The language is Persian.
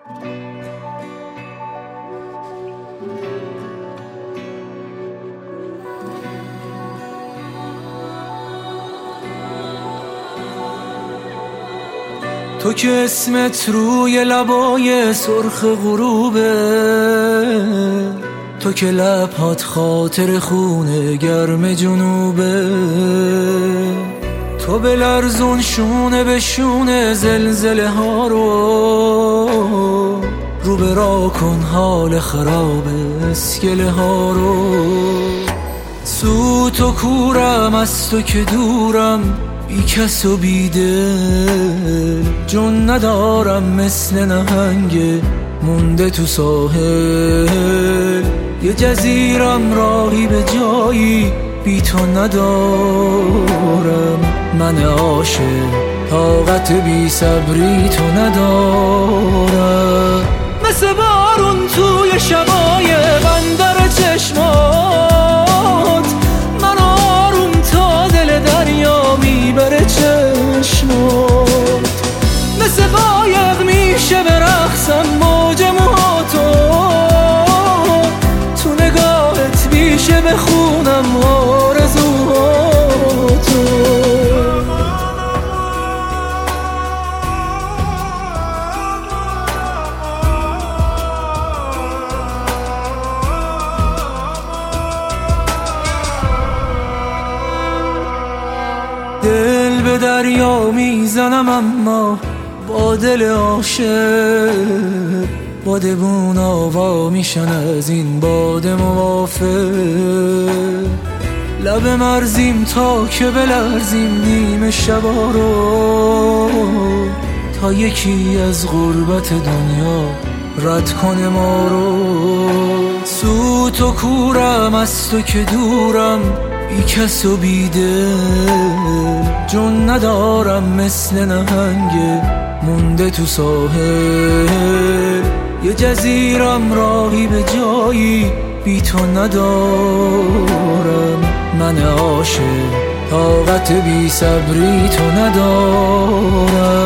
تو که اسمت روی لبای سرخ غروبه، تو که لبات خاطر خونه گرم جنوبه، تو بلرزون شونه به شونه زلزله ها رو برا کن حال خراب اسکله ها رو. سوت و کورم از تو که دورم، بی کس و بی دل، جون ندارم مثل نهنگ مونده تو ساحل. یه جزیرم راهی به جایی بی تو ندارم، من عاشق طاقت بی صبری تو ندارم. مثل بارون توی شبای بندر چشمات، من آروم تا دل دریا میبره چشمات. مثل قایق میشه برقصم موج موهاتو، تو نگاهت میشه بخونم آرزوهاتو. دل به دریا میزنم اما با دل عاشق، بادبون آوا میشن از این باد موافق. لب مرزیم تا که بلرزیم نیمه شبا رو، تا یکی از غربت دنیا رد کنه ما رو. سوت و کورم از تو که دورم، بی کس و بی دل، جون ندارم مثل نهنگ مونده تو ساحل. یه جزیرم راهی به جایی بی تو ندارم، من عاشق طاقت بی صبری تو ندارم.